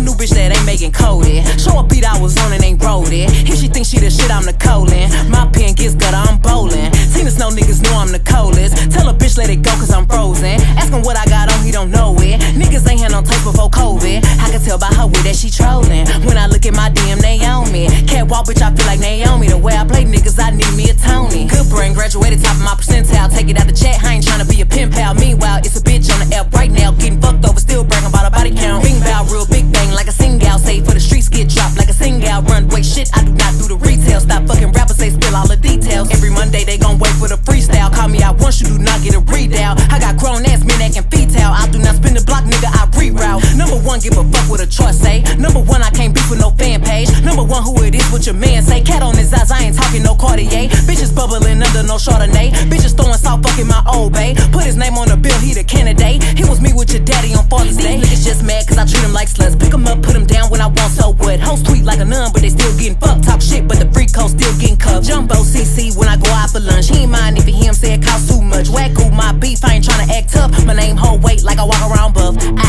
new bitch that ain't making coded. Show a beat I was on and ain't wrote it. If she thinks she the shit, I'm the colon. My pen gets gutter, I'm bowling. Seen us, no niggas know I'm the coldest. Tell a bitch let it go cause I'm frozen. Ask him what I got on, he don't know it. Niggas ain't had no taste before COVID. I can tell by her way that she trolling. When I look at my DM, they on me. Catwalk, bitch, I feel like Naomi. The way I play niggas, I need me a Tony. Good brain, graduated top of my percentile. Take it out the chat, I ain't tryna be a pen pal. Meanwhile, it's a bitch on the app right now, getting fucked over, still bragging about a body count. Bing bow, real big bang, like a sing-out. Say for the streets, get dropped like a sing-out. Runway shit, I do not do the retail. Stop fucking rappers, they spill all the details. Every Monday, they gon' wait for the freestyle. Call me out once, you do not get a readout. I got grown ass men that can fetal. I do not spin the block, nigga, I reroute. Number one, give a fuck what a choice say. Number one, I can't beef with no fan page. Number one, who it is, what your man say. Cat on his eyes, I ain't talking no Cartier. Bitches bubbling under no Chardonnay. Bitches throwing salt, fucking my old bae. Put his name on the bill, he the candidate. He was me with your daddy on Father's Day. These niggas just mad cause I treat them like sluts. Pick them up, put them down when I want, so what? Hoes tweet like a nun, but they still getting fucked. Talk shit, but the free coat still getting cuffed. Jumbo CC when I go out for lunch. He ain't mind if he hear him say it costs too much. Wacko, my beef, I ain't tryna act tough. My name hold weight like I walk around buff.